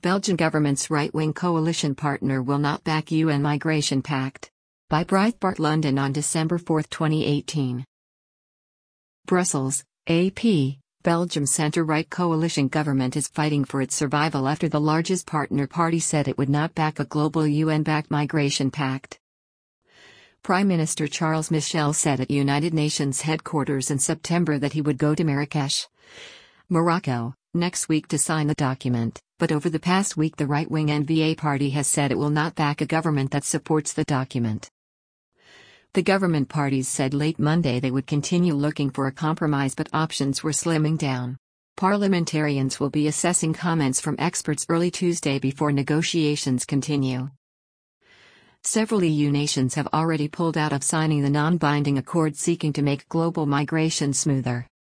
Belgian government's right-wing coalition partner will not back UN Migration Pact. By Breitbart London on December 4, 2018. Brussels, AP. Belgium's centre-right coalition government is fighting for its survival after the largest partner party said it would not back a global UN-backed migration pact. Prime Minister Charles Michel said at United Nations headquarters in September that he would go to Marrakesh, Morocco, next week to sign the document, but over the past week the right-wing NVA party has said it will not back a government that supports the document. The government parties said late Monday they would continue looking for a compromise, but options were slimming down. Parliamentarians will be assessing comments from experts early Tuesday before negotiations continue. Several EU nations have already pulled out of signing the non-binding accord seeking to make global migration smoother.